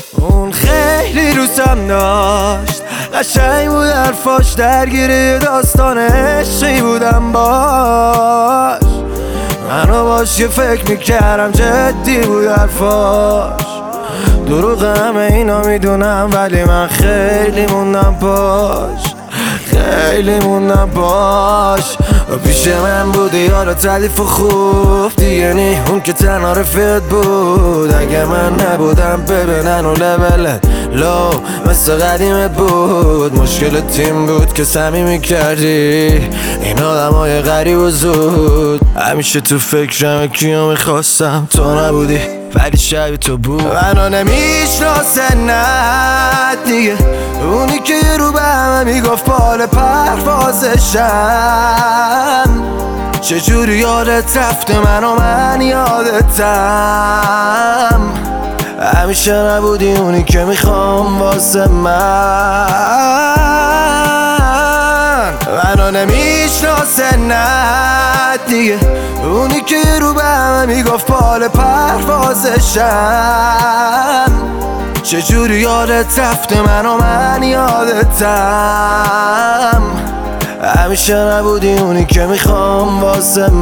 اون خیلی روزم داشت، قشنگ بود حرفاش، درگیر داستان عشقی بودم باش. منو باش یه فکر میکردم جدی بود حرفاش. دروغ همه اینا میدونم ولی من خیلی موندم باش، خیلی موندم باش. و پیش من بودی یارو تعلیف و خوب دیگه نی، اون که تنها رفیقت بود. اگه من نبودم ببینن و لبلت لو مثل قدیمت بود. مشکل تیم بود که صمیمی کردی این آدمای غریب و زود. همیشه تو فکرم کیو میخواستم، تو نبودی ولی شبیه تو بود. منو نمیشناسه نه دیگه، اونی که رو به همه میگفت بال پروازشم. چجوری یادت رفته من یادتم. همیشه نبودی اونی که میخوام واسه من. منو نمیشناسه نه دیگه، اونی که رو به همه میگفت بال پروازشم. چجوری یادت رفته من یادتم. همیشه نبودی اونی که میخوام واسه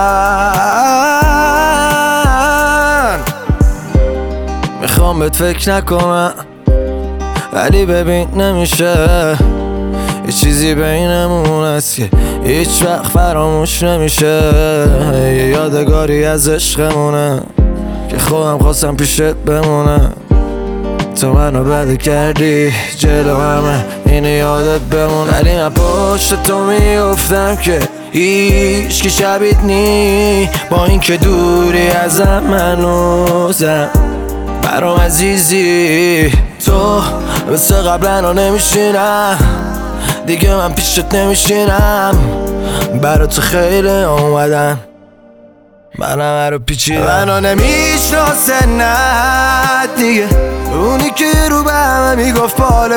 من. میخوام بهت فکر نکنم ولی ببین نمیشه، یه چیزی بینمون هست که هیچ وقت فراموش نمیشه. یه یادگاری از عشقمونه که خودم خواستم پیشت بمونه. تو منو بده کردی جلو همه اینه یادت بمون. ولی من پشت تو میافتم که هیچ کی شبیت نی، با این که دوری ازم منوزم برام عزیزی. تو مثل قبلا نمیشینم دیگه، من پیشت نمیشینم. برا تو خیلی اومدن من همه رو پیچیدم. منو نمیشناسه نه دیگه، اونی که رو به همه میگفت بال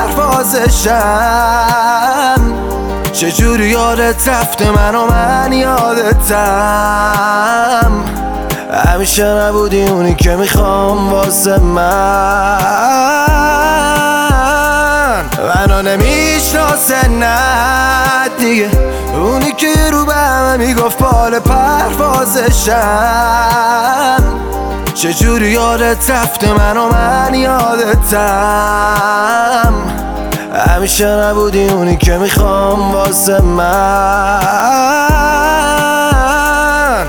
پروازشم. چجوری یادت رفته من یادتم. همیشه نبودی اونی که میخوام واسه من. منو نمیشناسه نه دیگه، اونی که رو به همه میگفت بال پروازشم. چجوری یادت رفته من یادتم. همیشه نبودی اونی که میخوام واسه من.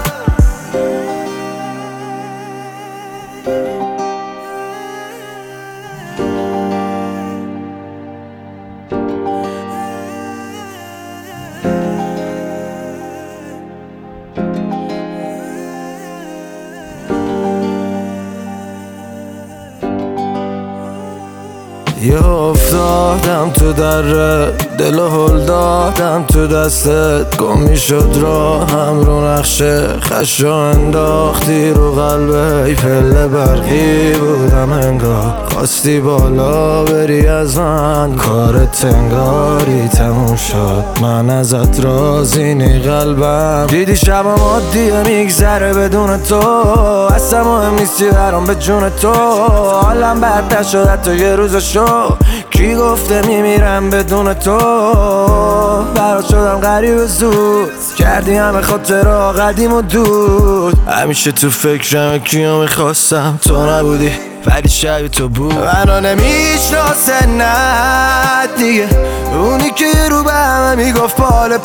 یه افتادم تو دره، دل هل دادم تو دستت. گم میشد راهم رو نقشه، خشو انداختی رو قلبه. ای پله برقی بودم انگار، خواستی بالا بری از من. کارت انگاری تموم شد، من ازت راضی نی قلبم. دیدی شبم عادیه میگذره بدون تو، اصلا مهم نیستی برام به جون تو. حالم بد نشد حتی یه روزشو، کی گفته میمیرم بدون تو. برات شدم غریب و زود، کردی همه خاطرها قدیم و دود. همیشه تو فکرم کیو میخواستم، تو نبودی ولی شبیه تو بود. منو نمیشناسه نه دیگه، اونی که رو به همه میگفت بال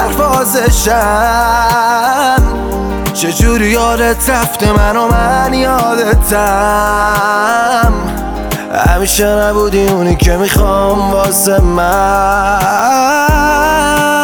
پروازشم. چجوری یادت رفته من یادتم. همیشه نبودی اونی که میخوام واسه من.